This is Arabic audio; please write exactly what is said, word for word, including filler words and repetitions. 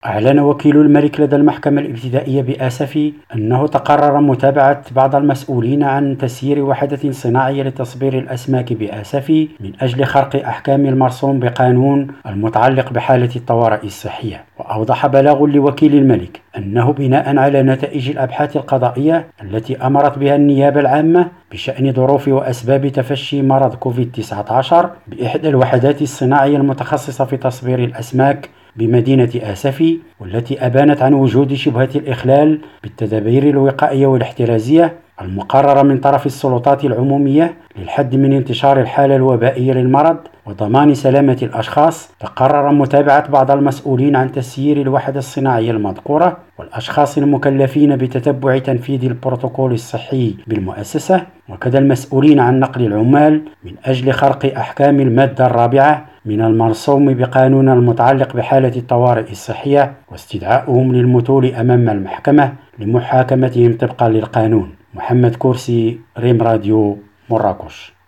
أعلن وكيل الملك لدى المحكمة الابتدائية بآسفي أنه تقرر متابعة بعض المسؤولين عن تسيير وحدة صناعية لتصبير الأسماك بآسفي من أجل خرق أحكام المرسوم بقانون المتعلق بحالة الطوارئ الصحية. وأوضح بلاغ لوكيل الملك أنه بناء على نتائج الأبحاث القضائية التي أمرت بها النيابة العامة بشأن ظروف وأسباب تفشي مرض كوفيد تسعة عشر بإحدى الوحدات الصناعية المتخصصة في تصبير الأسماك بمدينة آسفي، والتي أبانت عن وجود شبهة الإخلال بالتدابير الوقائية والاحترازية المقررة من طرف السلطات العمومية للحد من انتشار الحالة الوبائية للمرض وضمان سلامة الأشخاص. تقرر متابعة بعض المسؤولين عن تسيير الوحدة الصناعية المذكورة والأشخاص المكلفين بتتبع تنفيذ البروتوكول الصحي بالمؤسسة، وكذا المسؤولين عن نقل العمال من أجل خرق أحكام المادة الرابعة من المرسوم بقانون المتعلق بحالة الطوارئ الصحية، واستدعاؤهم للمثول أمام المحكمة لمحاكمتهم طبقا للقانون. محمد كورسي، ريم راديو، مراكش.